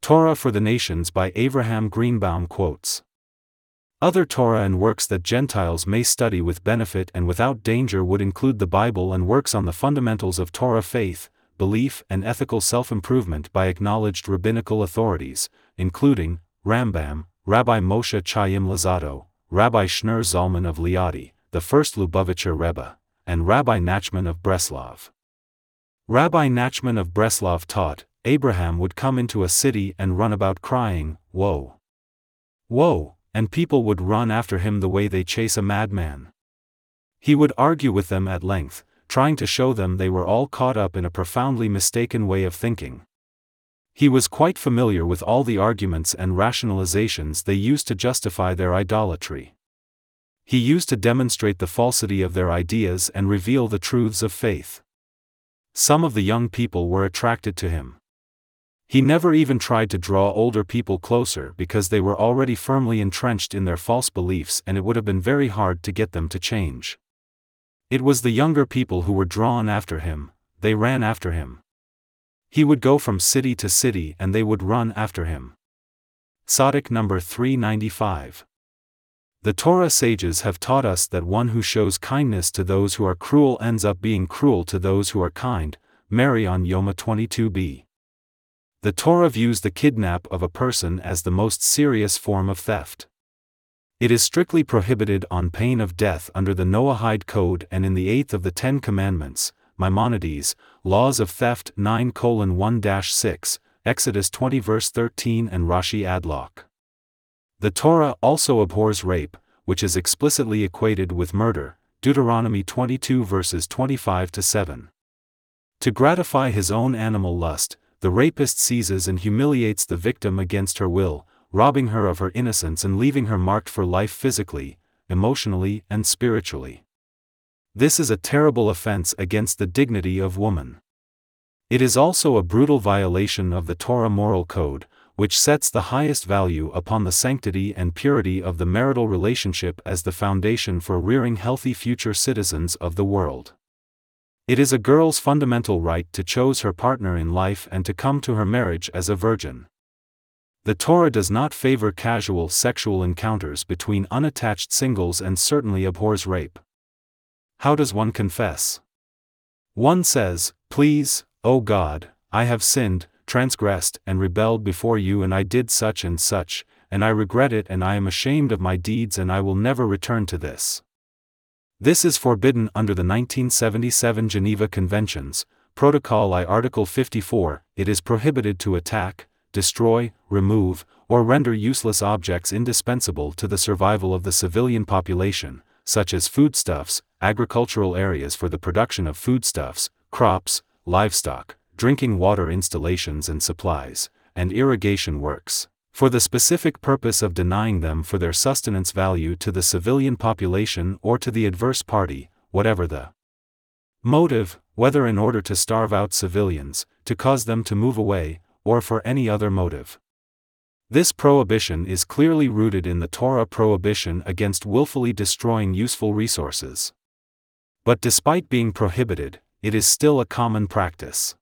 Torah for the Nations by Avraham Greenbaum quotes other Torah and works that Gentiles may study with benefit and without danger would include the Bible and works on the fundamentals of Torah faith, belief and ethical self-improvement by acknowledged rabbinical authorities, including Rambam, Rabbi Moshe Chaim Luzzatto, Rabbi Shneur Zalman of Liadi, the first Lubavitcher Rebbe, and Rabbi Nachman of Breslov. Rabbi Nachman of Breslov taught, Abraham would come into a city and run about crying, "Woe! Woe!" and people would run after him the way they chase a madman. He would argue with them at length, trying to show them they were all caught up in a profoundly mistaken way of thinking. He was quite familiar with all the arguments and rationalizations they used to justify their idolatry. He used to demonstrate the falsity of their ideas and reveal the truths of faith. Some of the young people were attracted to him. He never even tried to draw older people closer because they were already firmly entrenched in their false beliefs and it would have been very hard to get them to change. It was the younger people who were drawn after him, they ran after him. He would go from city to city and they would run after him. Tzaddik number 395. The Torah sages have taught us that one who shows kindness to those who are cruel ends up being cruel to those who are kind. Mary on Yoma 22b. The Torah views the kidnap of a person as the most serious form of theft. It is strictly prohibited on pain of death under the Noahide Code and in the 8th of the 10 Commandments, Maimonides, Laws of Theft 9:1-6, Exodus 20 verse 13 and Rashi Adlock. The Torah also abhors rape, which is explicitly equated with murder, Deuteronomy 22 verses 25-7. To gratify his own animal lust, the rapist seizes and humiliates the victim against her will, robbing her of her innocence and leaving her marked for life physically, emotionally and spiritually. This is a terrible offense against the dignity of woman. It is also a brutal violation of the Torah moral code, which sets the highest value upon the sanctity and purity of the marital relationship as the foundation for rearing healthy future citizens of the world. It is a girl's fundamental right to choose her partner in life and to come to her marriage as a virgin. The Torah does not favor casual sexual encounters between unattached singles and certainly abhors rape. How does one confess? One says, "Please, O God, I have sinned, transgressed and rebelled before you and I did such and such, and I regret it and I am ashamed of my deeds and I will never return to this." This is forbidden under the 1977 Geneva Conventions, Protocol I Article 54. It is prohibited to attack, destroy, remove, or render useless objects indispensable to the survival of the civilian population, such as foodstuffs, agricultural areas for the production of foodstuffs, crops, livestock, drinking water installations and supplies, and irrigation works, for the specific purpose of denying them for their sustenance value to the civilian population or to the adverse party, whatever the motive, whether in order to starve out civilians, to cause them to move away, or for any other motive. This prohibition is clearly rooted in the Torah prohibition against willfully destroying useful resources. But despite being prohibited, it is still a common practice.